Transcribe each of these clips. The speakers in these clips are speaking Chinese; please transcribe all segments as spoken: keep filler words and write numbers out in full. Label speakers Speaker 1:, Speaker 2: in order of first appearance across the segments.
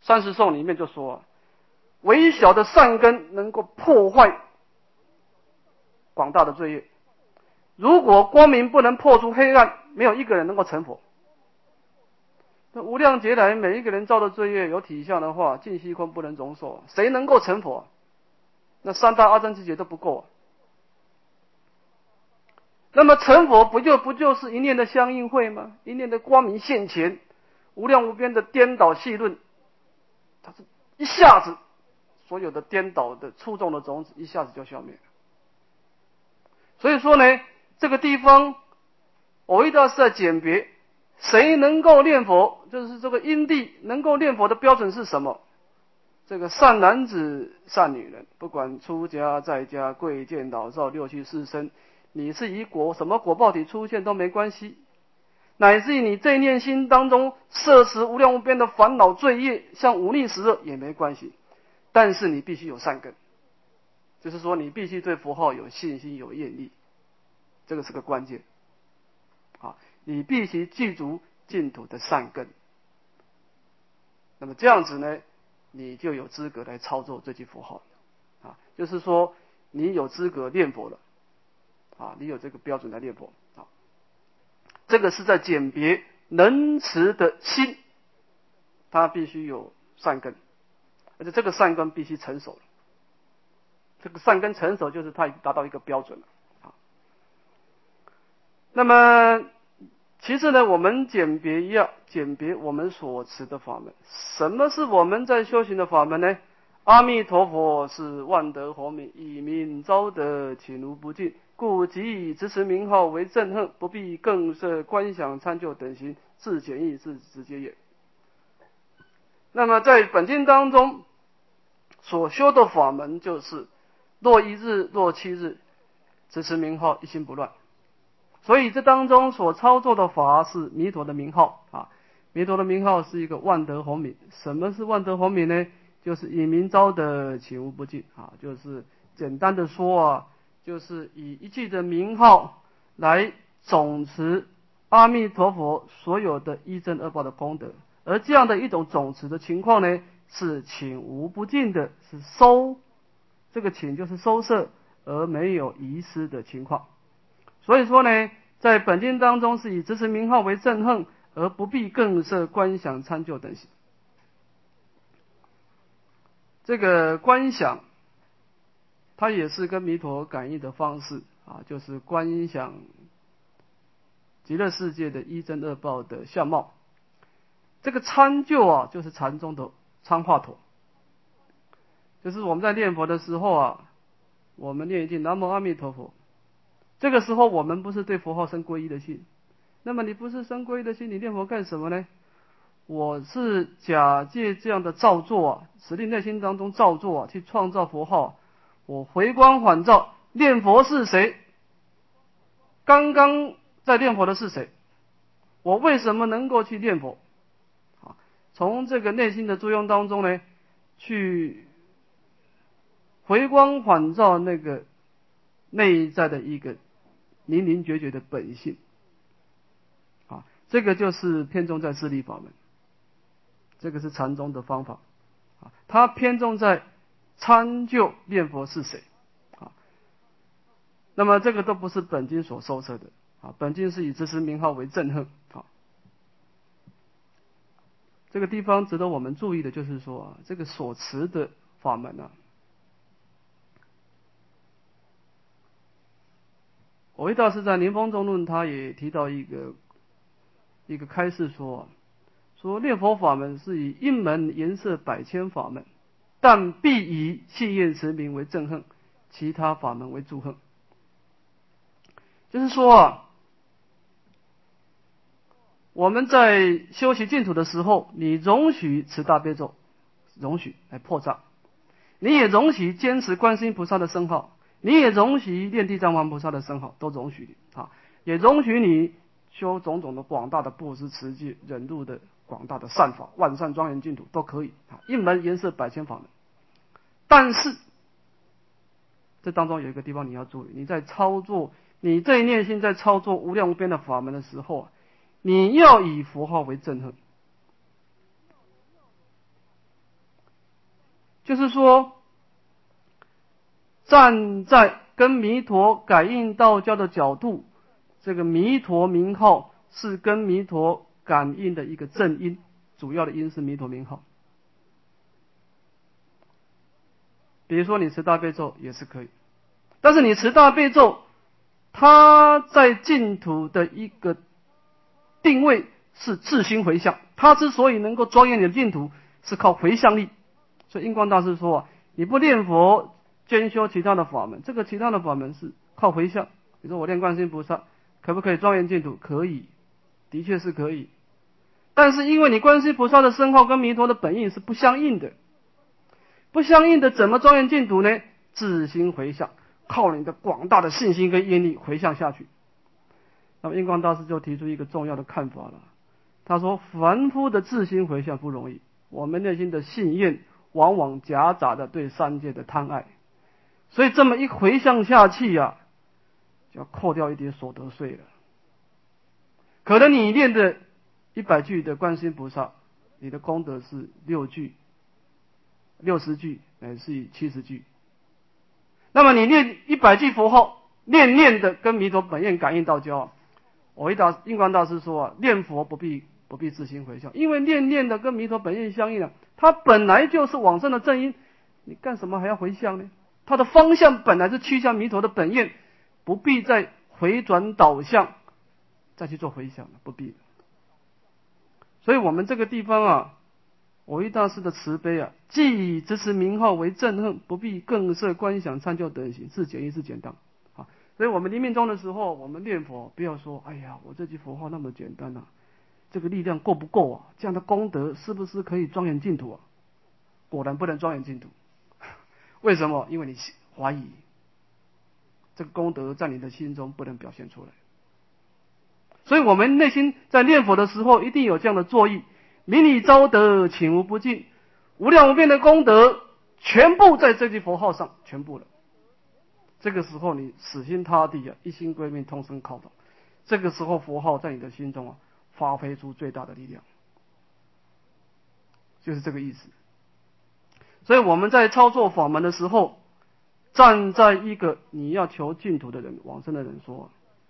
Speaker 1: 三十颂里面就说，微小的善根能够破坏广大的罪业。如果光明不能破除黑暗，没有一个人能够成佛。那无量劫来每一个人造的罪业有体相的话，尽虚空不能容受，谁能够成佛？那三大阿僧祇劫都不够啊。那么成佛不就不就是一念的相应会吗？一念的光明现前，无量无边的颠倒细论，它是一下子所有的颠倒的粗重的种子一下子就消灭了。所以说呢，这个地方我一道是在鉴别谁能够念佛，就是这个因地能够念佛的标准是什么？这个善男子善女人，不管出家在家贵贱老少六趣四生，你是以果什么果报体出现都没关系，乃至于你这一念心当中摄持无量无边的烦恼罪业，像忤逆十恶也没关系，但是你必须有善根，就是说你必须对佛号有信心有愿力，这个是个关键啊！你必须记住净土的善根，那么这样子呢，你就有资格来操作这句佛号啊，就是说你有资格念佛了啊，你有这个标准来念佛啊。这个是在鉴别能持的心，它必须有善根，而且这个善根必须成熟了。这个善根成熟，就是它已经达到一个标准了啊。那么其次呢，我们鉴别一样，鉴别我们所持的法门。什么是我们在修行的法门呢？阿弥陀佛是万德洪名，以名昭德，请无不尽，故即以直持名号为正恨，不必更设观想参究等行，自简易自直接也。那么在本经当中所修的法门，就是若一日若七日，直持名号一心不乱。所以这当中所操作的法是弥陀的名号啊，弥陀的名号是一个万德洪名。什么是万德洪名呢？就是以名昭德，请无不尽啊，就是简单的说啊，就是以一句的名号来总持阿弥陀佛所有的一真二报的功德，而这样的一种总持的情况呢，是请无不尽的，是收，这个请就是收摄而没有遗失的情况。所以说呢，在本经当中是以直持名号为正恨，而不必更设观想参究等行。这个观想，它也是跟弥陀感应的方式啊，就是观想极乐世界的一真二报的相貌。这个参究啊，就是禅宗的参话头，就是我们在念佛的时候啊，我们念一句南无阿弥陀佛，这个时候我们不是对佛号生皈依的心，那么你不是生皈依的心，你念佛干什么呢？我是假借这样的造作啊，使令内心当中造作啊，去创造佛号。我回光返照，念佛是谁？刚刚在念佛的是谁？我为什么能够去念佛？啊，从这个内心的作用当中呢，去回光返照那个内在的一个宁宁决绝的本性。啊，这个就是偏重在自力法门。这个是禅宗的方法啊，它偏重在参究念佛是谁啊。那么这个都不是本经所收摄的啊，本经是以直持名号为正恨啊。这个地方值得我们注意的就是说啊，这个所持的法门啊，我一大师在《临风中论》他也提到一个一个开示说啊。说念佛法门是以一门颜色百千法门，但必以信愿持名为正恨，其他法门为助恨。就是说啊，我们在修习净土的时候，你容许持大悲咒，容许来破障，你也容许坚持观世音菩萨的圣号，你也容许念地藏王菩萨的圣号，都容许你啊，也容许你修种种的广大的布施、持戒、忍辱的广大的善法，万善庄严净土都可以啊，一门颜色百千法门。但是这当中有一个地方你要注意，你在操作，你这一念心在操作无量无边的法门的时候啊，你要以佛号为正恨。 就是说，站在跟弥陀感应道交的角度，这个弥陀名号是跟弥陀感应的一个正因，主要的因是弥陀名号。比如说你持大悲咒也是可以，但是你持大悲咒，它在净土的一个定位是自心回向，它之所以能够庄严你的净土，是靠回向力。所以印光大师说啊，你不念佛兼修其他的法门，这个其他的法门是靠回向。比如说我念观世音菩萨，可不可以庄严净土？可以，的确是可以。但是因为你观世音菩萨的声号跟弥陀的本意是不相应的，不相应的怎么庄严净土呢？自心回向，靠你的广大的信心跟愿力回向下去。那么印光大师就提出一个重要的看法了，他说凡夫的自心回向不容易，我们内心的信愿往往夹杂着对三界的贪爱，所以这么一回向下去啊，就要扣掉一点所得税了。可能你念的一百句的观世音菩萨，你的功德是六句、六十句乃是七十句，那么你念一百句佛号，念念的跟弥陀本愿感应道交，我一大印光大师说啊，念佛不必不必自心回向，因为念念的跟弥陀本愿相应啊，它本来就是往生的正因，你干什么还要回向呢？它的方向本来是趋向弥陀的本愿，不必再回转导向再去做回向了，不必。所以我们这个地方啊，我一大师的慈悲啊，既以支持名号为正恨，不必更设观想参究等行，是简易是简当啊。所以我们临命终的时候，我们念佛不要说，哎呀，我这句佛号那么简单啊，这个力量够不够啊？这样的功德是不是可以庄严净土啊？果然不能庄严净土。为什么？因为你怀疑，这个功德在你的心中不能表现出来。所以我们内心在念佛的时候，一定有这样的作意：明理昭德，请无不尽，无量无边的功德，全部在这句佛号上，全部了。这个时候你死心塌地啊，一心归命，通身靠倒。这个时候佛号在你的心中啊，发挥出最大的力量，就是这个意思。所以我们在操作法门的时候，站在一个你要求净土的人、往生的人说，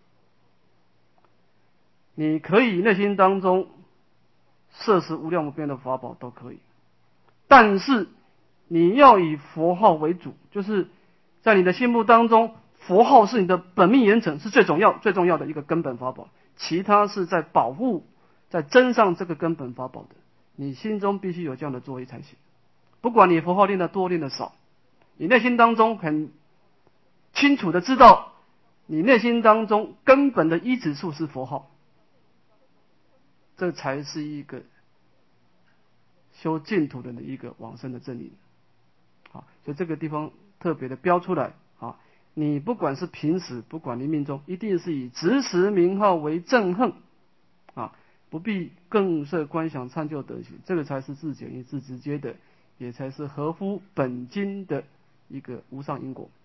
Speaker 1: 你可以内心当中摄持无量无边的法宝都可以，但是你要以佛号为主，就是在你的心目当中，佛号是你的本命严惩，是最重要最重要的一个根本法宝，其他是在保护在增上这个根本法宝的，你心中必须有这样的作为才行。不管你佛号练得多练得少，你内心当中很清楚的知道，你内心当中根本的依止处是佛号，这才是一个修净土人的一个往生的正因。好，所以这个地方特别的标出来啊，你不管是平时，不管临命终，一定是以执持名号为正恨啊，不必更设观想参究德行，这个才是自简易自直接的，也才是合乎本经的一个无上因果。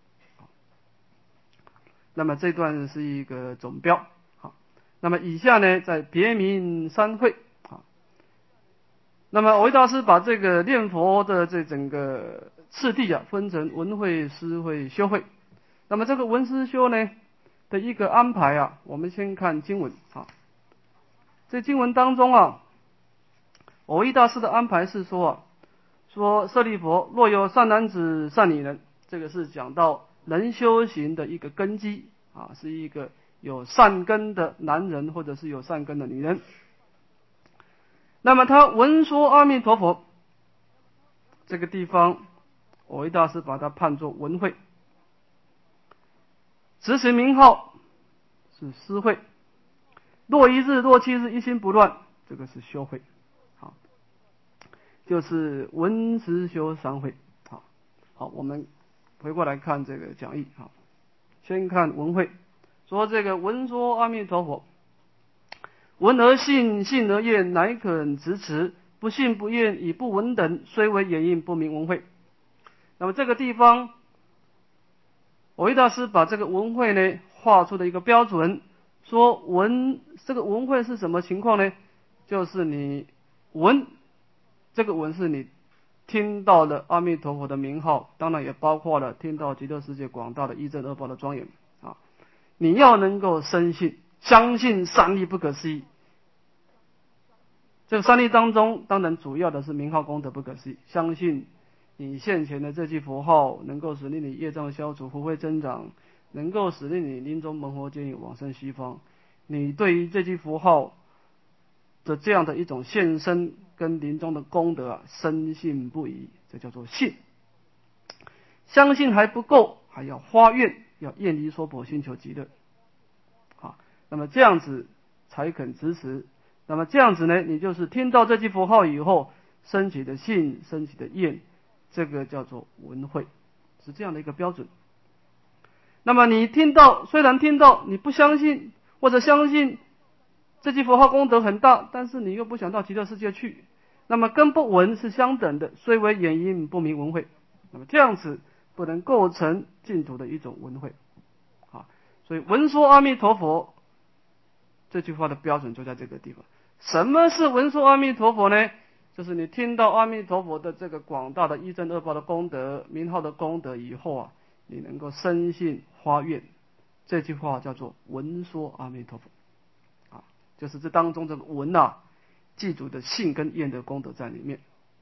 Speaker 1: 那么这段是一个总标。好，那么以下呢，在别名三会。好，那么维大师把这个念佛的这整个次第啊，分成闻会、思会、修会。那么这个闻思修呢的一个安排啊，我们先看经文啊。这经文当中啊，藕益大师的安排是说啊，说舍利弗，若有善男子、善女人，这个是讲到人修行的一个根基啊，是一个有善根的男人或者是有善根的女人。那么他闻说阿弥陀佛，这个地方藕益大师把它判作闻会，执持名号是思会，若一日若七日一心不乱，这个是修会。好，就是闻思修三会。好，好，我们回过来看这个讲义。好，先看闻会，说这个闻说阿弥陀佛，闻而信，信而厌，乃肯执持，不信不厌，以不闻等，虽为眼印，不名闻会。那么这个地方，藕益大师把这个闻会呢画出了一个标准，说闻这个闻会是什么情况呢？就是你闻，这个闻是你听到了阿弥陀佛的名号，当然也包括了听到极乐世界广大的一正二报的庄严啊。你要能够深信，相信三力不可思议。这个三力当中，当然主要的是名号功德不可思议。相信你现前的这句佛号，能够使令你业障消除，福慧增长，能够使令你临终蒙佛接引，往生西方。你对于这句佛号的这样的一种现身跟临终的功德啊，深信不疑，这叫做信。相信还不够，还要发愿，要愿离娑婆，寻求极乐。好，那么这样子才肯支持。那么这样子呢，你就是听到这句佛号以后，升起的信，升起的愿，这个叫做闻慧，是这样的一个标准。那么你听到，虽然听到，你不相信，或者相信这句佛号功德很大，但是你又不想到极乐世界去，那么跟不闻是相等的，虽为眼因，不明闻慧。那么这样子不能构成净土的一种闻慧啊。所以闻说阿弥陀佛这句话的标准就在这个地方。什么是闻说阿弥陀佛呢？就是你听到阿弥陀佛的这个广大的一正二报的功德、名号的功德以后啊，你能够深信发愿，这句话叫做闻说阿弥陀佛啊，就是这当中这个闻啊，记住的信跟愿的功德在里面。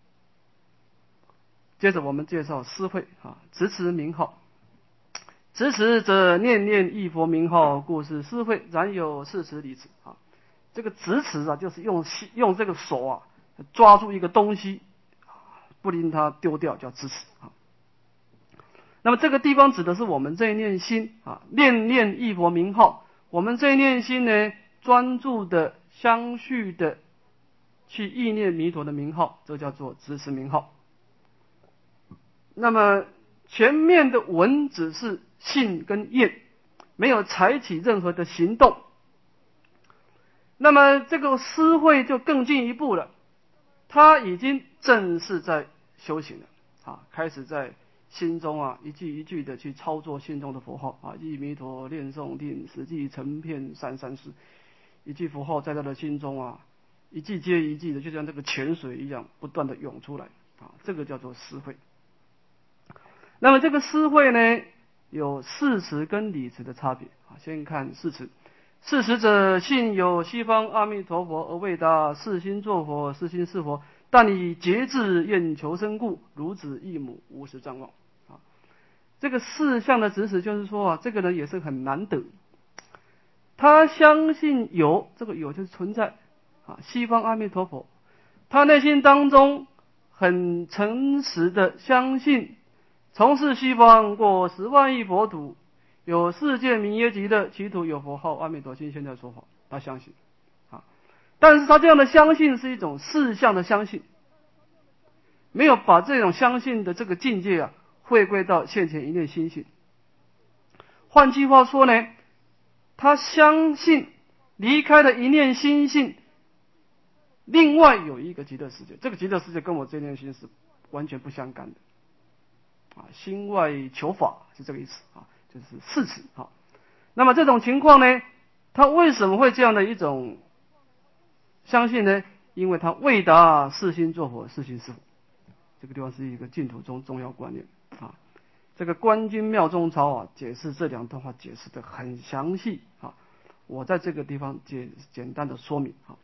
Speaker 1: 接着我们介绍思慧啊，执持名号，执持则念念忆佛名号，故是思慧，然有四持理持啊。这个执持啊，就是用用这个手啊抓住一个东西，不令它丢掉，叫执持啊。那么这个地方指的是我们这一念心啊，念念忆佛名号，我们这一念心呢，专注的、相续的去忆念弥陀的名号，这叫做执持名号。那么前面的闻只是信跟愿，没有采取任何的行动。那么这个思慧就更进一步了，他已经正式在修行了啊，开始在心中啊一句一句的去操作心中的佛号啊，忆弥陀念诵听，实际成片三三世，一句佛号在他的心中啊，一句接一句的，就像这个泉水一样不断的涌出来啊，这个叫做思慧。那么这个思慧呢，有事持跟理持的差别啊。先看事持，事持者信有西方阿弥陀佛，而未达世心作佛，世心是佛，但以节制愿求生故，如子忆母，无时瞻望啊。这个四项的执持就是说啊，这个人也是很难得，他相信有，这个有就是存在啊，西方阿弥陀佛，他内心当中很诚实的相信，从事西方过十万亿佛土，有世界名曰极乐，其土有佛号阿弥陀经，现在说法，他相信啊。但是他这样的相信是一种事项的相信，没有把这种相信的这个境界啊回归到现前一念心性。换句话说呢，他相信离开了一念心性，另外有一个极乐世界，这个极乐世界跟我这念心是完全不相干的啊，心外求法是这个意思啊，就是事持啊。那么这种情况呢，他为什么会这样的一种相信呢？因为他未达世心作佛，世心是佛。这个地方是一个净土中重要观念啊。这个观经妙中钞啊，解释这两段话解释的很详细啊。我在这个地方简简单的说明啊。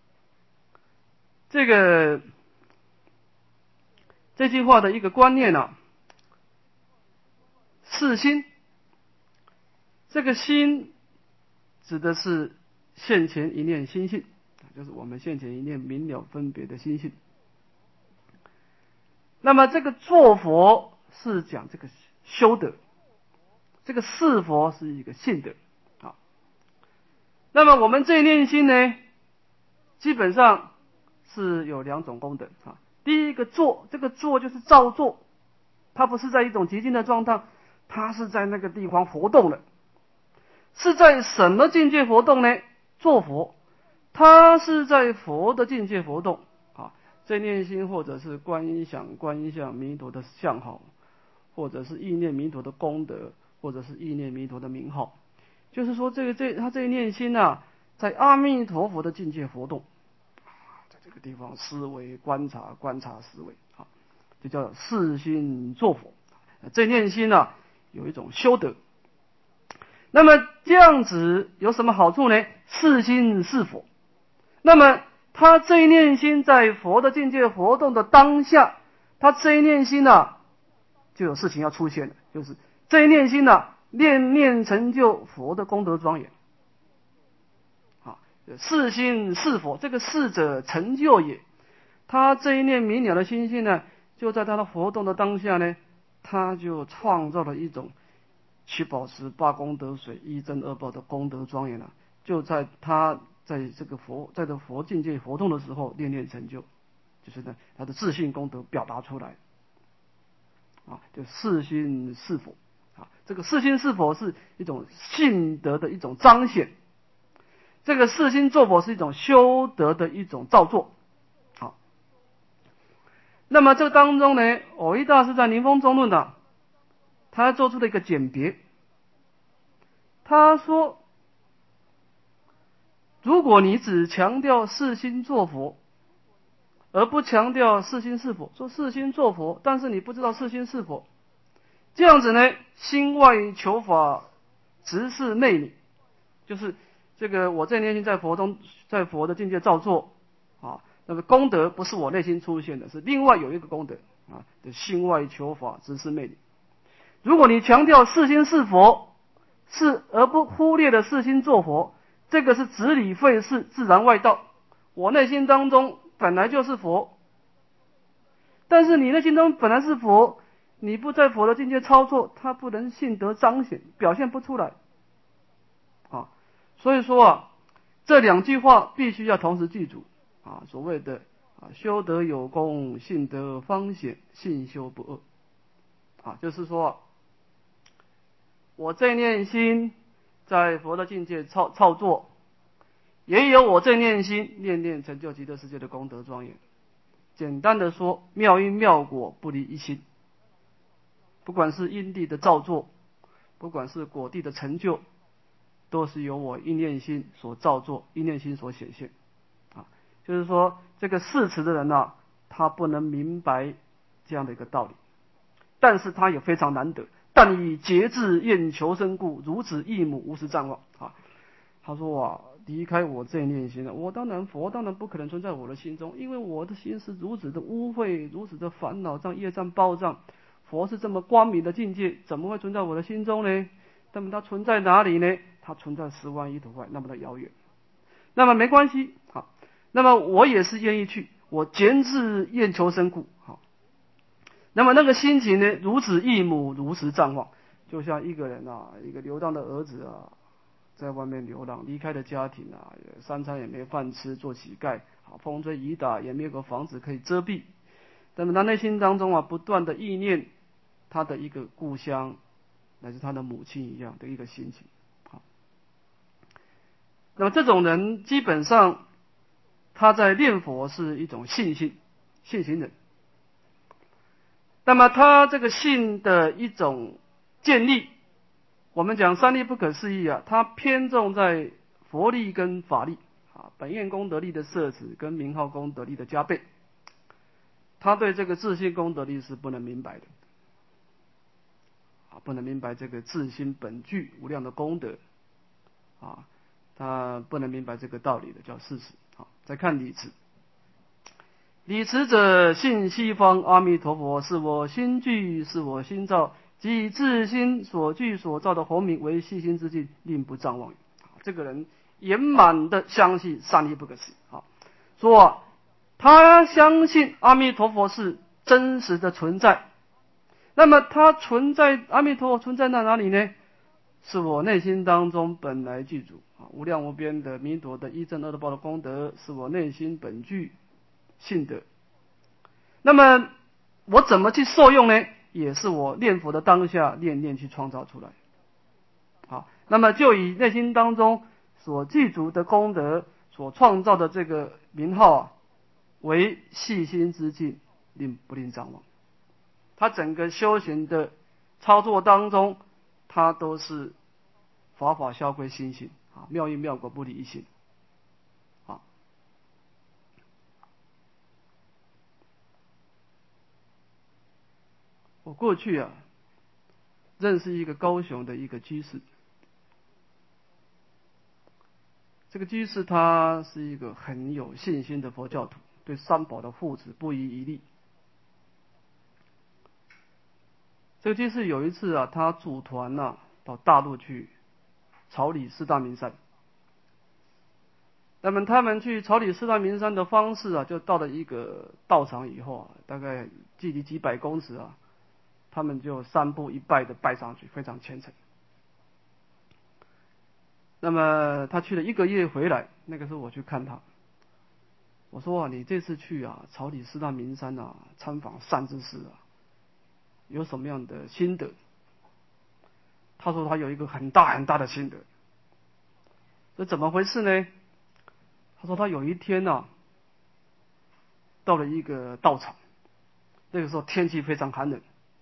Speaker 1: 这个这句话的一个观念啊，世心，这个心指的是现前一念心性，就是我们现前一念明了分别的心性。那么这个做佛是讲这个修德，这个是佛是一个信德啊。那么我们这一念心呢，基本上是有两种功德啊。第一个做，这个做就是照做，它不是在一种极静的状态，它是在那个地方活动的。是在什么境界活动呢？做佛，它是在佛的境界活动啊。这念心或者是观想观想弥陀的相好，或者是意念弥陀的功德，或者是意念弥陀的名号，就是说这个这他这一念心啊，在阿弥陀佛的境界活动，在这个地方思维观察观察思维啊。 这叫四心作佛。这念心呢、啊，有一种修德。那么这样子有什么好处呢？四心是佛。那么他这一念心在佛的境界活动的当下，他这一念心呢、啊，就有事情要出现了，就是这一念心呢、啊，念念成就佛的功德庄严。啊，四心是佛，这个四者成就也。他这一念明了的心性呢，就在他的活动的当下呢，他就创造了一种七宝池八功德水一真二报的功德庄严了、啊，就在他在这个佛在这佛境界活动的时候，念念成就，就是呢他的自信功德表达出来，啊，就四心是佛啊，这个四心是佛是一种性德的一种彰显，这个四心作佛是一种修德的一种造作。好，那么这个当中呢，蕅益大师在《临风中论》呢，他做出了一个简别。他说，如果你只强调四心作佛，而不强调四心是佛，说四心作佛，但是你不知道四心是佛，这样子呢，心外求法，直是昧你，就是这个我这念心在佛中，在佛的境界造作啊，那么功德不是我内心出现的，是另外有一个功德啊，心外求法，直是昧你。如果你强调四心是佛，是而不忽略的四心作佛，这个是直理废事，自然外道。我内心当中本来就是佛，但是你内心中本来是佛，你不在佛的境界操作，它不能性德彰显，表现不出来啊。所以说啊，这两句话必须要同时记住啊。所谓的啊，修德有功，性德方显，性修不恶啊，就是说，我这念心在佛的境界操操作，也有我这念心念念成就极乐世界的功德庄严。简单的说，妙因妙果不离一心，不管是因地的造作，不管是果地的成就，都是由我一念心所造作，一念心所显现啊。就是说，这个视持的人呢、啊，他不能明白这样的一个道理，但是他也非常难得。但以节制厌求生故，如此一母无时暂忘啊。他说啊，离开我这一念心了，我当然佛当然不可能存在我的心中，因为我的心是如此的污秽，如此的烦恼障业障暴障，佛是这么光明的境界，怎么会存在我的心中呢？那么它存在哪里呢？它存在十万亿土外，那么的遥远。那么没关系，好，那么我也是愿意去，我节制厌求生故，好。那么那个心情呢，如此一母，如实暂忘，就像一个人啊，一个流浪的儿子啊，在外面流浪，离开了家庭啊，三餐也没饭吃，做乞丐，啊，风吹雨打也没有个房子可以遮蔽。那么他内心当中啊，不断的意念他的一个故乡，乃至他的母亲一样的一个心情。好，那么这种人基本上他在念佛是一种信心，信行人。那么他这个信的一种建立，我们讲三力不可思议啊，他偏重在佛力跟法力啊，本愿功德力的摄持跟名号功德力的加倍，他对这个自信功德力是不能明白的啊，不能明白这个自心本具无量的功德啊，他不能明白这个道理的叫事实。好，再看理持。理持者，信西方阿弥陀佛是我心具，是我心造，即以自心所具所造的佛名为细心之境，令不障忘。这个人圆满的相信三力不可思议。好，说他相信阿弥陀佛是真实的存在。那么他存在，阿弥陀佛存在在哪里呢？是我内心当中本来具足啊，无量无边的弥陀的一真二的报的功德，是我内心本具信德。那么我怎么去受用呢？也是我念佛的当下念念去创造出来。好，那么就以内心当中所具足的功德所创造的这个名号啊，为细心之境，令不令障忘。他整个修行的操作当中，他都是法法消归心性啊，妙因妙果不离一心。 我过去啊认识一个高雄的一个居士，这个居士他是一个很有信心的佛教徒，对三宝的护持不遗余力。这个居士有一次啊，他组团啊到大陆去草理四大名山。那么他们去草理四大名山的方式啊，就到了一个道场以后啊，大概距离几百公尺啊，他们就三步一拜的拜上去，非常虔诚。那么他去了一个月回来，那个时候我去看他，我说啊，你这次去啊草理四大名山啊参访善知识啊，有什么样的心得？他说他有一个很大很大的心得。这怎么回事呢？他说他有一天啊，到了一个道场，那个时候天气非常寒冷。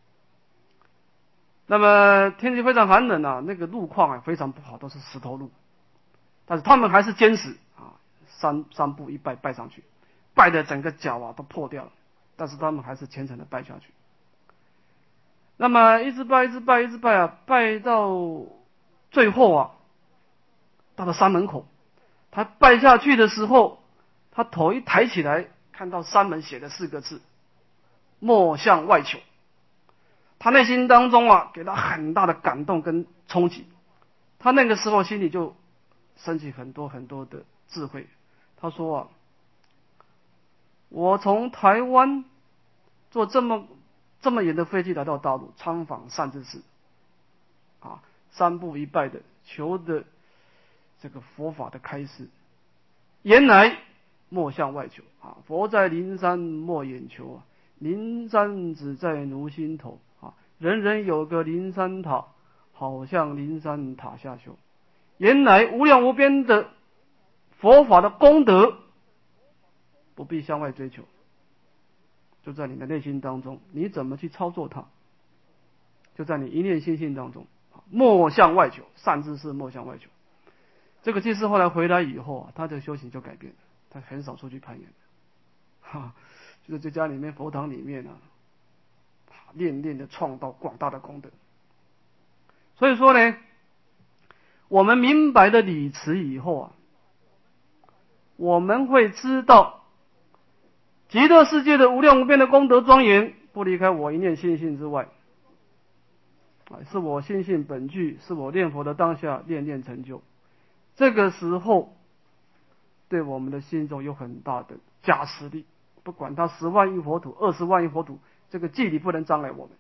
Speaker 1: 那么天气非常寒冷啊，那个路况啊非常不好，都是石头路。但是他们还是坚持啊，三三步一拜拜上去，拜的整个脚啊都破掉了，但是他们还是虔诚的拜下去。那么一直拜，一直拜，一直拜啊，拜到最后啊，到了山门口，他拜下去的时候，他头一抬起来，看到山门写的四个字：莫向外求。他内心当中啊，给他很大的感动跟冲击。他那个时候心里就升起很多很多的智慧。他说啊，我从台湾坐这么这么远的飞机来到大陆参访善知识，啊，三步一拜的求的这个佛法的开示，原来莫向外求啊！佛在灵山莫远求啊，灵山只在奴心头啊！人人有个灵山塔，好像灵山塔下修。原来无量无边的佛法的功德，不必向外追求，就在你的内心当中，你怎么去操作它，就在你一念心性当中，莫向外求，善知识莫向外求。这个居士后来回来以后啊，他的修行就改变了，他很少出去攀岩，哈，就是在家里面佛堂里面啊，练练的创造广大的功德。所以说呢，我们明白了理持以后啊，我们会知道极乐世界的无量无边的功德庄严，不离开我一念心性之外，是我心性本具，是我念佛的当下念念成就。这个时候对我们的心中有很大的加持力，不管他十万亿佛土、二十万亿佛土，这个距离不能障碍我们，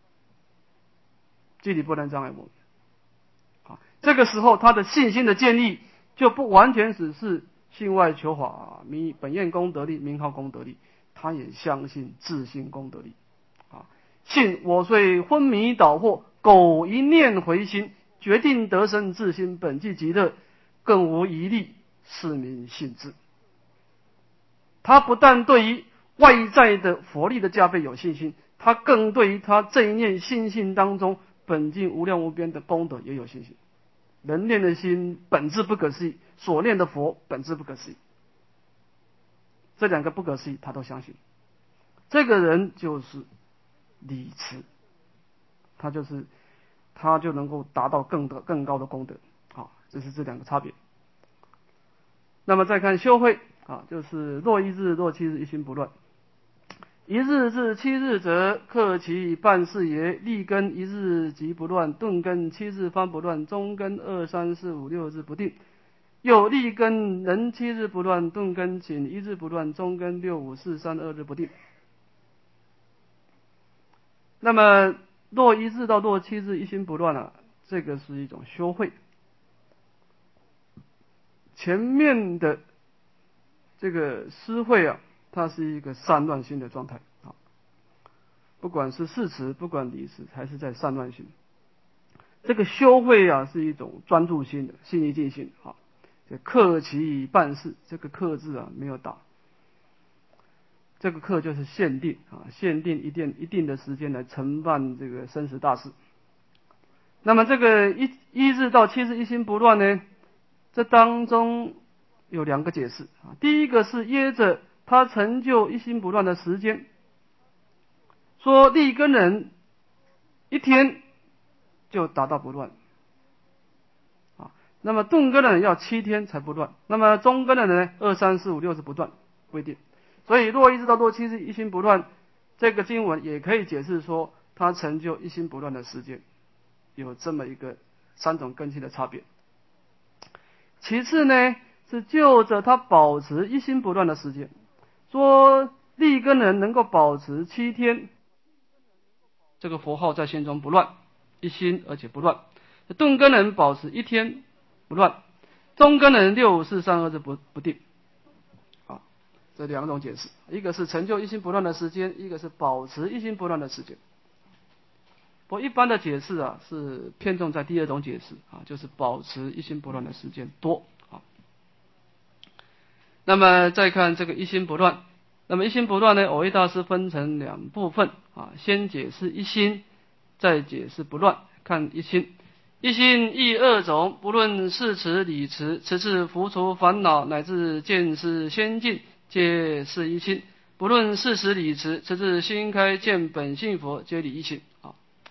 Speaker 1: 距离不能障碍我们。啊，这个时候他的信心的建立就不完全只是信外求法，名本愿功德力、名号功德力，他也相信自信功德力。啊，信我虽昏迷倒惑，苟一念回心，决定得生自心，本具极乐，更无疑虑，是名信智。他不但对于外在的佛力的加倍有信心，他更对于他这一念心性当中本尽无量无边的功德也有信心。人念的心本质不可思议，所念的佛本质不可思议，这两个不可思议他都相信。这个人就是理持，他就是他就能够达到更的更高的功德。好，这是这两个差别。那么再看修慧啊，就是若一日若七日一心不乱。一日至七日者，克其半事也。立根一日即不乱，顿根七日方不乱，中根二三四五六日不定。又立根人七日不乱，顿根仅一日不乱，中根六五四三二日不定。那么若一日到若七日一心不乱啊，这个是一种修慧。前面的这个思慧啊，它是一个散乱心的状态啊，不管是事持，不管理持，还是在散乱心。这个修慧啊，是一种专注心的心一静心啊。这克其办事，这个克字啊没有打，这个克就是限定啊，限定一定一定的时间来承办这个生死大事。那么这个一一日到七日一心不乱呢，这当中有两个解释啊。第一个是约着他成就一心不乱的时间，说立根人一天就达到不乱。啊，那么顿根的人要七天才不乱，那么中根的人呢，二三四五六是不断，不一定。所以若一直到若七是一心不乱，这个经文也可以解释说，他成就一心不乱的时间有这么一个三种根器的差别。其次呢，是就着他保持一心不乱的时间，说立根人能够保持七天，这个佛号在心中不乱，一心而且不乱。顿根人保持一天不乱，中根人六五四三二是不不定。啊，这两种解释，一个是成就一心不乱的时间，一个是保持一心不乱的时间。不过一般的解释啊，是偏重在第二种解释啊，就是保持一心不乱的时间多啊。那么再看这个一心不乱，那么一心不乱呢，蕅益大师分成两部分啊，先解释一心，再解释不乱。看一心，一心亦二种，不论事持理持，此次伏除烦恼乃至见识先进，皆是一心；不论事持理持，此次心开见本性佛，皆理一心啊。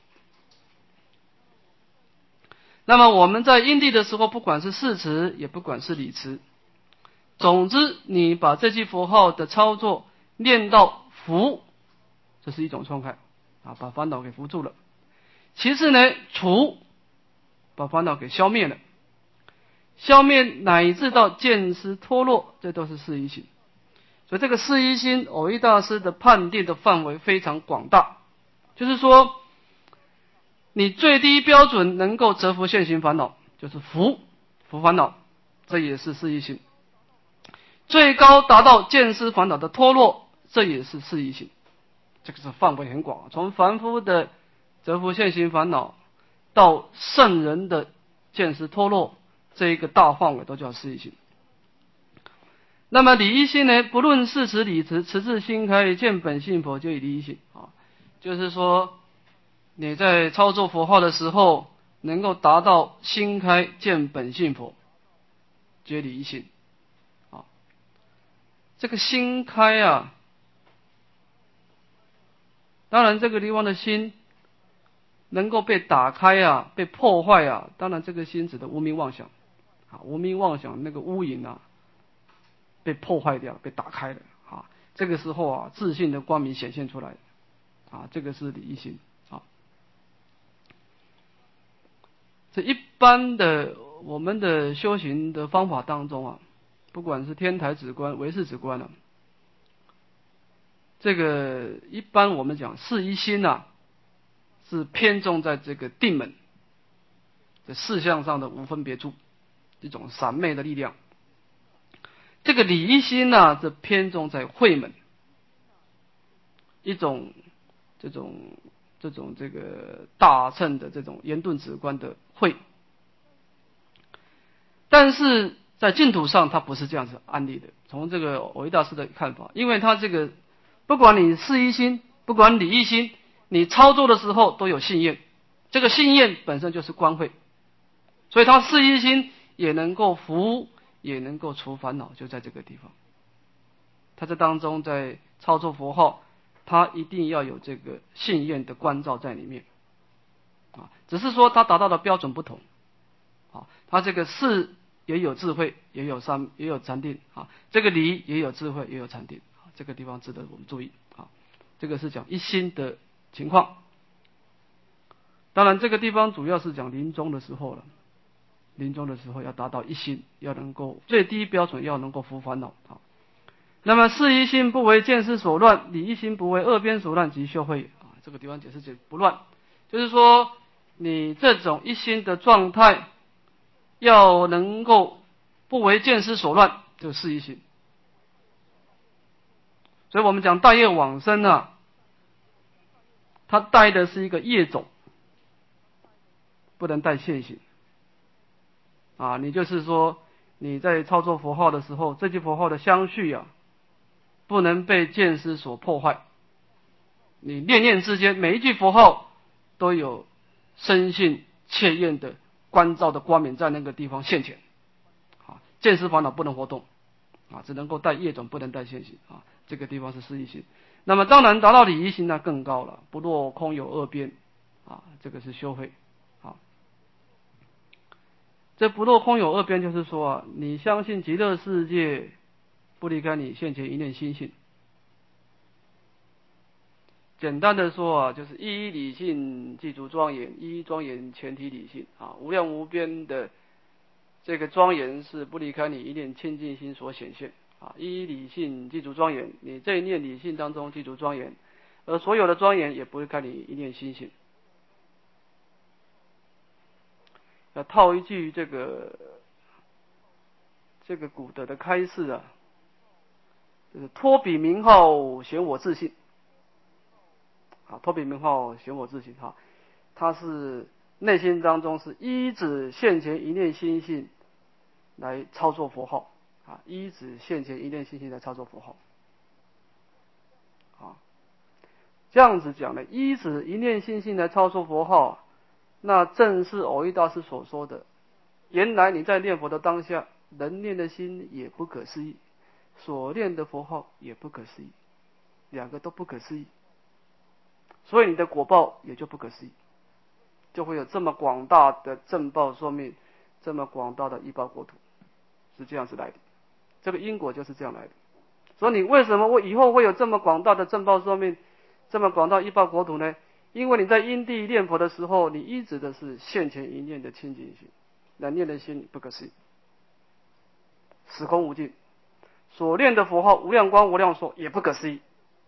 Speaker 1: 那么我们在因地的时候，不管是事持，也不管是理持，总之你把这句佛号的操作念到伏，这是一种状态啊，把烦恼给伏住了。其次呢，除，把烦恼给消灭了，消灭乃至到见思脱落，这都是四一心。所以这个四一心，蕅益大师的判定的范围非常广大，就是说你最低标准能够折伏现行烦恼，就是伏伏烦恼，这也是四一心；最高达到见思烦恼的脱落，这也是四一心。这个是范围很广，从凡夫的折伏现行烦恼到圣人的见思脱落，这一个大范围都叫四一心。那么理一心呢，不论事持理持，持至心开见本性佛，就以理一心啊，就是说你在操作佛号的时候，能够达到心开见本性佛，皆理一心啊。这个心开啊，当然这个地方的心能够被打开啊，被破坏啊，当然这个心指的无明妄想啊，无明妄想那个污影啊被破坏掉，被打开了啊，这个时候啊，自信的光明显现出来啊，这个是理一心啊。这一般的我们的修行的方法当中啊，不管是天台止观、唯识止观啊，这个一般我们讲四一心啊，是偏重在这个定门的事项上的无分别处，一种散昧的力量。这个理一心呢、啊，是偏重在慧门，一种这种这种这个大乘的这种圆顿止观的慧。但是在净土上，它不是这样子安立的。从这个蕅益大师的看法，因为他这个不管你事一心，不管理一心，你操作的时候都有信验，这个信验本身就是观慧，所以他事一心也能够伏，也能够除烦恼，就在这个地方。他在当中在操作佛号，他一定要有这个信验的关照在里面啊，只是说他达到的标准不同啊，他这个事也有智慧，也有三，也有禅定啊，这个理也有智慧，也有禅定啊，这个地方值得我们注意啊。这个是讲一心的情况。当然这个地方主要是讲临终的时候了，临终的时候要达到一心，要能够最低标准要能够伏烦恼啊。那么事一心不为见思所乱，理一心不为二边所乱，即修慧啊。这个地方解释解不乱，就是说你这种一心的状态要能够不为见思所乱，就是事一心。所以我们讲大业往生啊，它带的是一个业种，不能带现行啊。你就是说你在操作佛号的时候，这句佛号的相续啊，不能被见思所破坏。你念念之间，每一句佛号都有深信切验的关照的光明在那个地方现前啊，见思烦恼不能活动啊，只能够带业种，不能带现行啊。这个地方是事一心。那么当然达到理一心那更高了，不落空有二边啊，这个是修慧。好，这不落空有二边，就是说啊，你相信极乐世界不离开你现前一念心性。简单的说啊，就是一一理性具足庄严，一一庄严全体理性啊，无量无边的这个庄严是不离开你一念清净心所显现啊，一一理性具足庄严，你这一念理性当中具足庄严，而所有的庄严也不离开你一念心性。要套一句这个这个古德的开示啊，就是托比名号显我自信。啊，托比名号显我自信哈，它是内心当中是依止现前一念心性来操作佛号啊，依止现前一念心性来操作佛号啊，这样子讲呢，依止一念心性来操作佛号，那正是藕益大师所说的，原来你在念佛的当下，能念的心也不可思议，所念的佛号也不可思议，两个都不可思议。所以你的果报也就不可思议，就会有这么广大的正报寿命，这么广大的依报国土，是这样子来的。这个因果就是这样来的。所以你为什么会以后会有这么广大的正报寿命，这么广大依报国土呢？因为你在因地念佛的时候，你依止的是现前一念的清净心，那念的心不可思议，时空无尽，所念的佛号无量光无量寿也不可思议。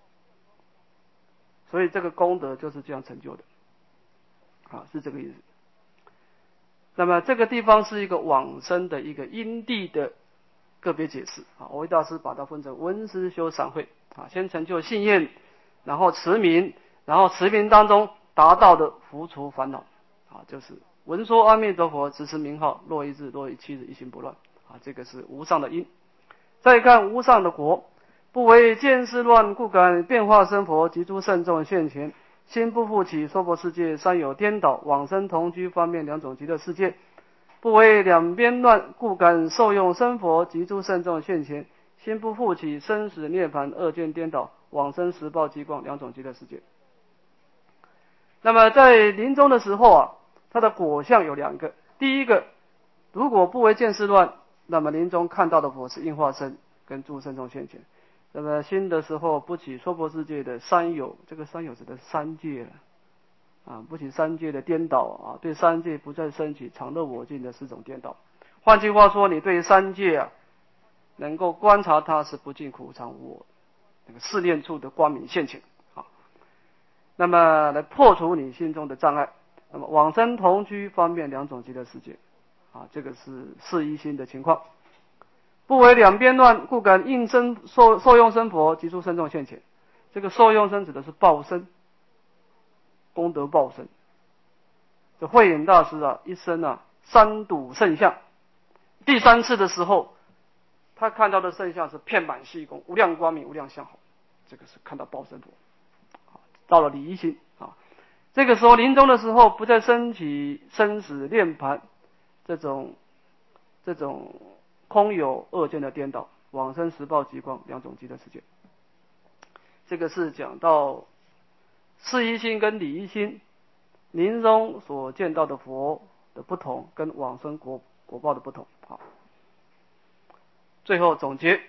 Speaker 1: 所以这个功德就是这样成就的，啊，是这个意思。那么这个地方是一个往生的一个因地的个别解释啊。藕益大师把它分成闻思修散会啊，先成就信愿，然后持名，然后持名当中达到的伏除烦恼啊，就是闻说阿弥陀佛，直持名号，若一日若一七日一心不乱啊，这个是无上的因。再看无上的果。不为见思乱，故感变化生佛及诸圣众现前，心不复起娑婆世界，三有颠倒，往生同居方面两种极乐世界。不为两边乱，故感受用生佛及诸圣众现前，心不复起生死涅槃二见颠倒，往生十报极光两种极乐世界。那么在临终的时候啊，他的果相有两个。第一个，如果不为见思乱，那么临终看到的佛是应化身跟诸圣众现前。那么心的时候不起娑婆世界的三有，这个三有指的是三界了啊，不起三界的颠倒啊，对三界不再升起常乐我净的四种颠倒。换句话说，你对三界啊能够观察它是不尽苦常无我，那个试炼处的光明现前啊，那么来破除你心中的障碍。那么往生同居方面两种极乐世界啊，这个是四一心的情况。不为两边乱，故感应生受受用生佛及诸圣众现前。这个受用生指的是报身，功德报身。这慧眼大师啊，一生啊三睹圣像，第三次的时候，他看到的圣像是遍满虚空，无量光明，无量相好。这个是看到报身佛，到了理一心啊。这个时候临终的时候，不再升起生死涅槃这种这种。空有二见的颠倒，往生十报极光两种极乐世界。这个是讲到事一心跟理一心临终所见到的佛的不同，跟往生果果报的不同。好，最后总结：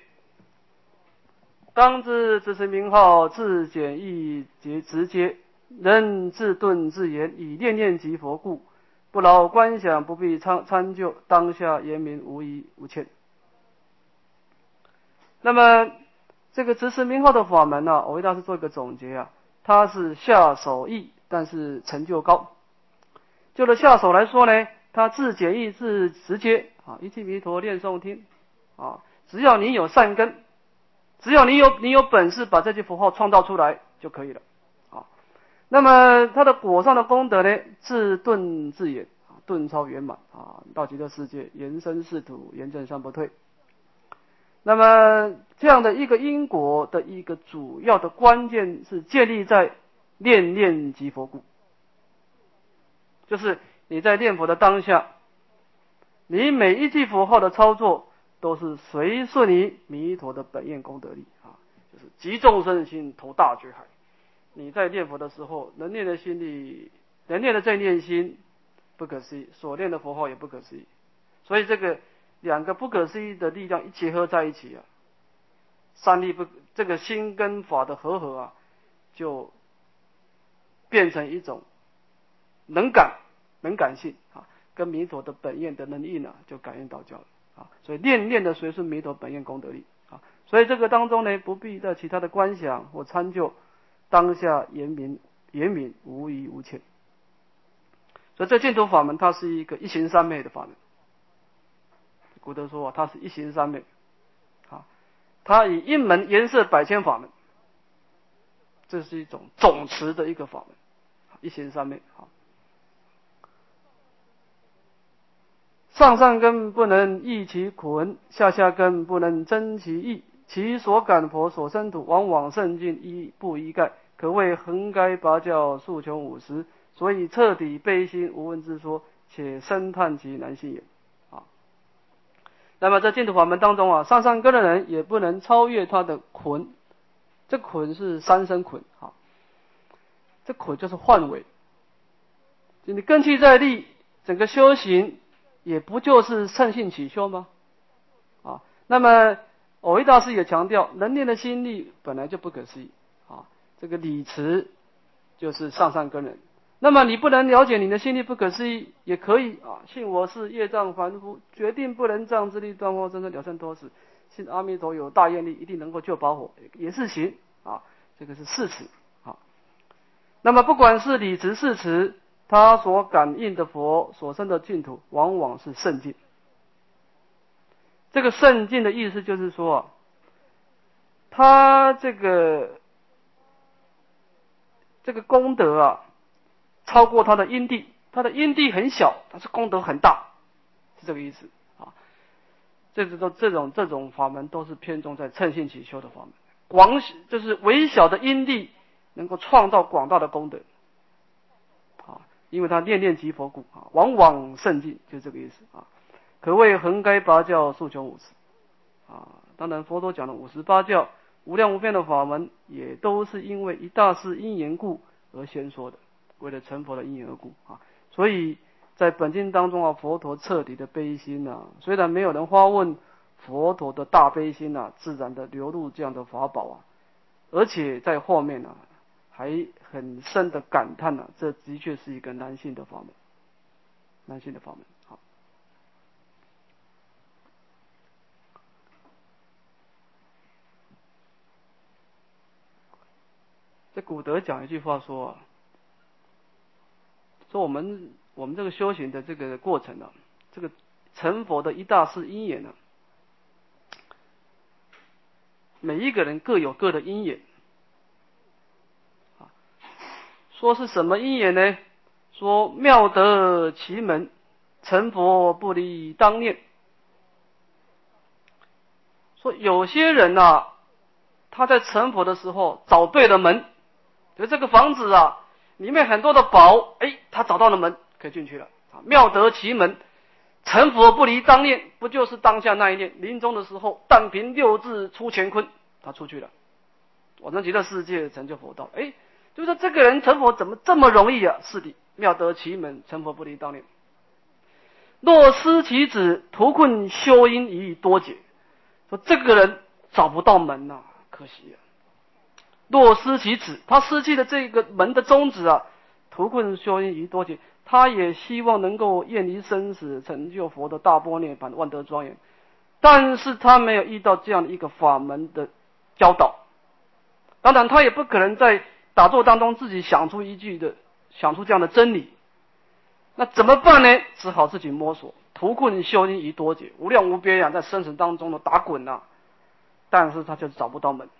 Speaker 1: 当知直持名号，自简易直直接，能自顿自言，以念念即佛故。不劳观想，不必参参究，当下言明无疑无欠。那么这个直持名号的法门呢、啊，藕益大师做一个总结啊，它是下手易，但是成就高。就着下手来说呢，它自简易自直接啊，一气弥陀念诵听啊，只要你有善根，只要你有你有本事把这句佛号创造出来就可以了啊。那么它的果上的功德呢，自顿自演啊，顿超圆满啊，到极乐世界延伸是土，延正三不退。那么这样的一个因果的一个主要的关键是建立在念念即佛故，就是你在念佛的当下，你每一句佛号的操作都是随顺于弥陀的本愿功德力啊，就是集众生心投大觉海。你在念佛的时候，能念的心力人念的这念心不可思议，所念的佛号也不可思议。所以这个两个不可思议的力量一结合在一起啊，三力不这个心跟法的合合啊，就变成一种能感能感性啊，跟弥陀的本愿的能应啊，就感应道交了啊。所以念念的随顺弥陀本愿功德力啊。所以这个当中呢，不必在其他的观想或参究，当下言明言明无疑无欠。所以这净土法门它是一个一行三昧的法门。古德说啊，它是一行三昧啊，它以一门颜色百千法门，这是一种总持的一个法门，一行三昧啊。上上根不能益其捆，下下根不能增其益。其所感佛所生土，往往甚尽一不一概，可谓横该拔教，数穷五十。所以彻底悲心无问之说，且深叹其难信也。啊，那么在净土法门当中啊，上上根的人也不能超越他的捆，这捆是三生捆啊，这捆就是幻尾。你根器在立，整个修行也不就是乘性起修吗？啊，那么藕益大师也强调，人念的心力本来就不可思议啊，这个理持就是上上根人。那么你不能了解你的心力不可思议，也可以啊，信我是业障凡夫，决定不能障之力断惑真正了生脱死，信阿弥陀有大愿力，一定能够救拔火，也是行啊，这个是事实啊。那么不管是理持事持，他所感应的佛所生的净土，往往是圣境。这个圣境的意思就是说啊，他这个这个功德啊，超过他的因地，他的因地很小，但是功德很大，是这个意思啊。这种这种这种法门都是偏重在乘性起修的法门，广就是微小的因地能够创造广大的功德啊，因为他念念即佛故啊，往往甚尽，就这个意思啊。可谓横该拔教，数穷五十啊。当然佛陀讲的五十八教无量无边的法门，也都是因为一大事因缘故而先说的，为了成佛的因缘而故啊。所以在本经当中啊，佛陀彻底的悲心啊，虽然没有人发问，佛陀的大悲心啊，自然的流入这样的法宝啊，而且在后面啊，还很深的感叹啊，这的确是一个难信的法门，难信的法门。好，这古德讲一句话说啊，说我们我们这个修行的这个过程啊，这个成佛的一大事因缘呢、啊，每一个人各有各的因缘啊。说是什么因缘呢？说妙得其门，成佛不离当念。说有些人啊，他在成佛的时候找对了门，就这个房子啊，里面很多的宝，哎，他找到了门，可以进去了啊。妙得其门，成佛不离当念，不就是当下那一念？临终的时候，但凭六字出乾坤，他出去了，往生极乐世界成就佛道。哎，就是说这个人成佛怎么这么容易啊？是的，妙得其门，成佛不离当念。若失其子，徒困修因以多劫。说这个人找不到门呐、啊，可惜啊。若失其子，他失去了这个门的宗旨啊，徒困修因以多劫。他也希望能够厌离生死，成就佛的大般涅槃、万德庄严，但是他没有遇到这样的一个法门的教导。当然，他也不可能在打坐当中自己想出一句的，想出这样的真理。那怎么办呢？只好自己摸索。徒困修因以多劫，无量无边啊，在生死当中的打滚啊，但是他就是找不到门。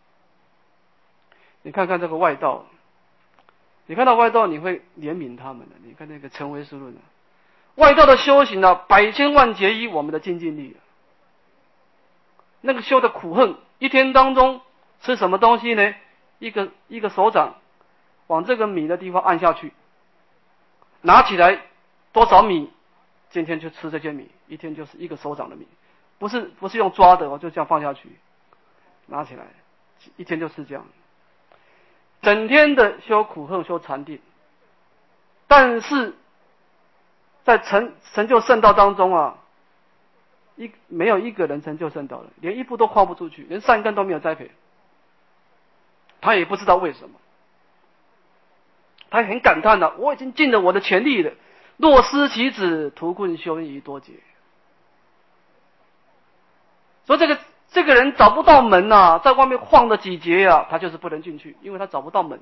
Speaker 1: 你看看这个外道，你看到外道，你会怜悯他们的。你看那个陈唯识论啊，外道的修行啊，百千万劫于我们的精进力啊。那个修的苦恨，一天当中吃什么东西呢？一个一个手掌往这个米的地方按下去，拿起来多少米？今天就吃这些米，一天就是一个手掌的米，不是不是用抓的，我就这样放下去，拿起来，一天就是这样。整天的修苦恨、修禅定， 但是在成成就圣道当中啊，一没有一个人成就圣道了，连一步都跨不出去，连善根都没有栽培，他也不知道为什么，他很感叹的、啊，我已经尽了我的全力了，若失其子，徒困修益多劫。所以这个这个人找不到门呐、啊，在外面晃了几劫啊，他就是不能进去，因为他找不到门。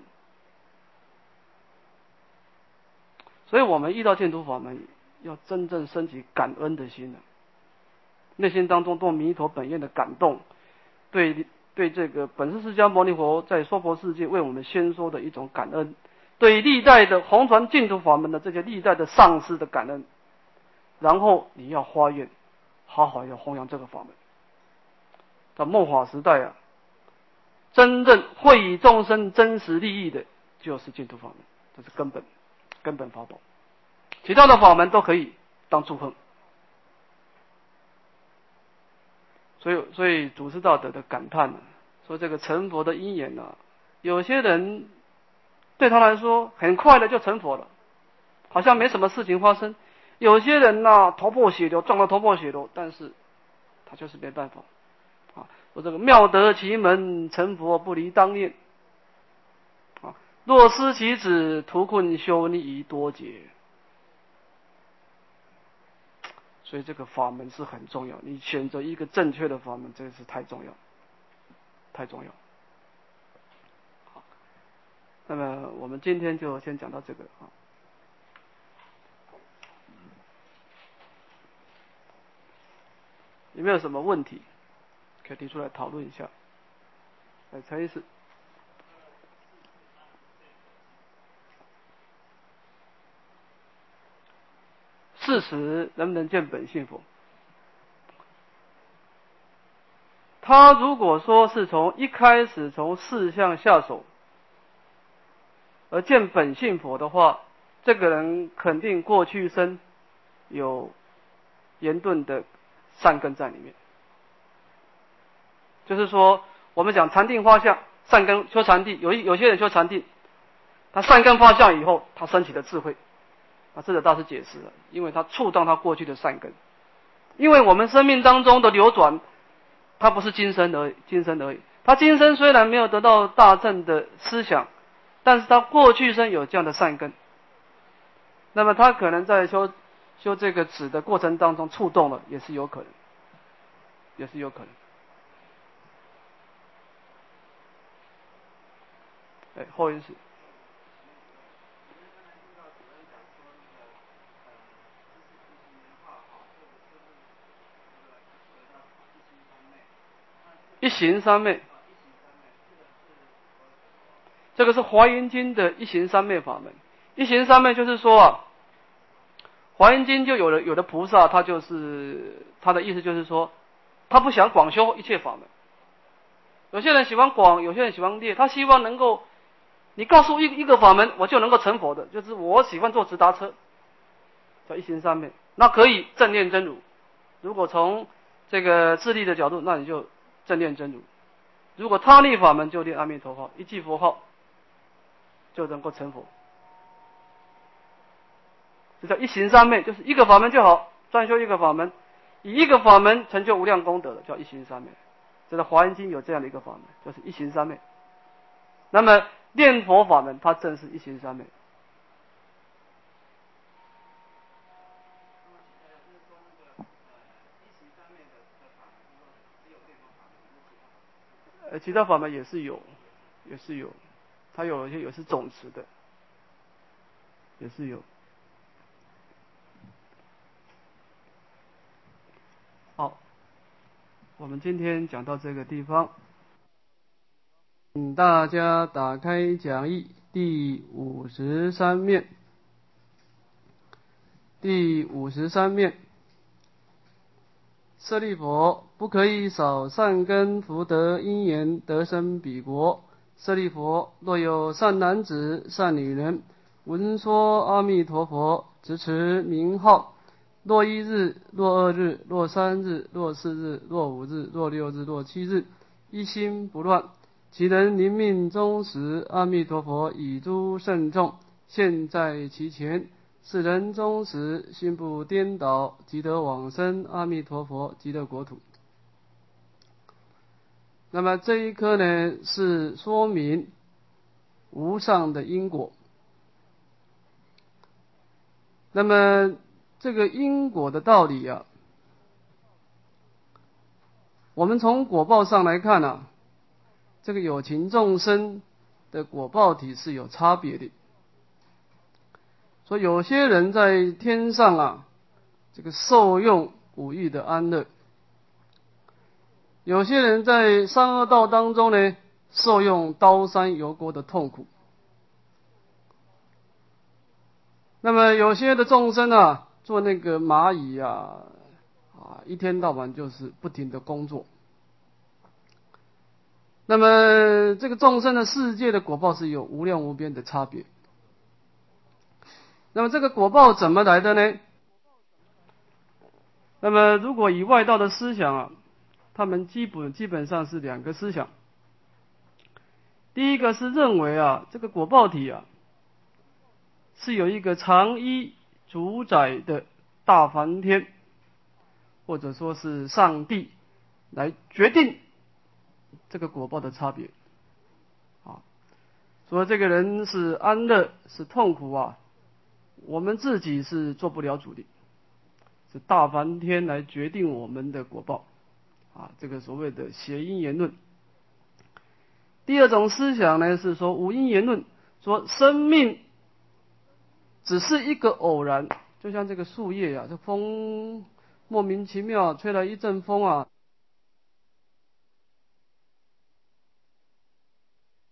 Speaker 1: 所以我们遇到净土法门，要真正升起感恩的心啊，内心当中对弥陀本愿的感动，对对这个本师释迦牟尼佛在娑婆世界为我们宣说的一种感恩，对历代的弘传净土法门的这些历代的上师的感恩，然后你要发愿，好好要弘扬这个法门。在末法时代啊，真正惠以众生真实利益的，就是净土法门，这是根本根本法宝，其他的法门都可以当祝贺。所以，所以祖师大德的感叹呢、啊，说这个成佛的因缘呢、啊，有些人对他来说很快的就成佛了，好像没什么事情发生；有些人呢、啊，头破血流，撞到头破血流，但是他就是没办法啊。说这个妙得其门，成佛不离当念啊，若失其子，徒困修逆多劫。所以这个法门是很重要，你选择一个正确的法门，这个是太重要，太重要。好，那么我们今天就先讲到这个啊。有没有什么问题可以提出来讨论一下？来，陈医师。事实能不能见本性佛？他如果说是从一开始从事相下手而见本性佛的话，这个人肯定过去生有严顿的善根在里面。就是说，我们讲禅定发相，善根修禅定，有一有些人修禅定，他善根发相以后，他升起了智慧。啊，智者大师解释了，因为他触动他过去的善根。因为我们生命当中的流转，它不是今生而已，今生而已。他今生虽然没有得到大乘的思想，但是他过去生有这样的善根，那么他可能在修修这个止的过程当中触动了，也是有可能，也是有可能。哎，后因是。一行三昧，这个是华严经的一行三昧法门。一行三昧就是说啊，华严经就有的有的菩萨，他就是他的意思就是说，他不想广修一切法门。有些人喜欢广，有些人喜欢列，他希望能够，你告诉一一个法门，我就能够成佛的，就是我喜欢坐直达车，叫一行三昧，那可以正念真如。如果从这个自利的角度，那你就正念真如；如果他立法门，就念阿弥陀号，一句佛号就能够成佛。这叫一行三昧，就是一个法门就好，专修一个法门，以一个法门成就无量功德的，叫一行三昧。这个华严经有这样的一个法门，就是一行三昧。那么念佛法门，它正是一行三昧。呃，其他法门也是有，也是有，它有一些也是总持的，也是有。好，我们今天讲到这个地方，请大家打开讲义第五十三面，第五十三面。舍利弗，不可以少善根福德因缘得生彼国。舍利弗，若有善男子、善女人，闻说阿弥陀佛，直持名号，若一日、若二日、若三日、若四日、若五日、若六日、若七日，一心不乱，其人临命终时，阿弥陀佛以诸圣众现在其前，是人终时心不颠倒，即得往生阿弥陀佛极乐国土。那么这一颗呢，是说明无上的因果。那么这个因果的道理啊，我们从果报上来看啊，这个有情众生的果报体是有差别的。所以有些人在天上啊，这个受用五欲的安乐；有些人在三恶道当中呢，受用刀山油锅的痛苦。那么有些的众生啊，做那个蚂蚁啊，啊，一天到晚就是不停的工作。那么这个众生的世界的果报是有无量无边的差别。那么这个果报怎么来的呢？那么如果以外道的思想啊，他们基本基本上是两个思想。第一个是认为啊，这个果报体啊，是有一个常依主宰的大梵天，或者说是上帝来决定这个果报的差别啊。说这个人是安乐是痛苦啊，我们自己是做不了主的，是大梵天来决定我们的果报啊，这个所谓的邪因缘论。第二种思想呢，是说无因缘论，说生命只是一个偶然，就像这个树叶啊，这风莫名其妙吹来一阵风啊，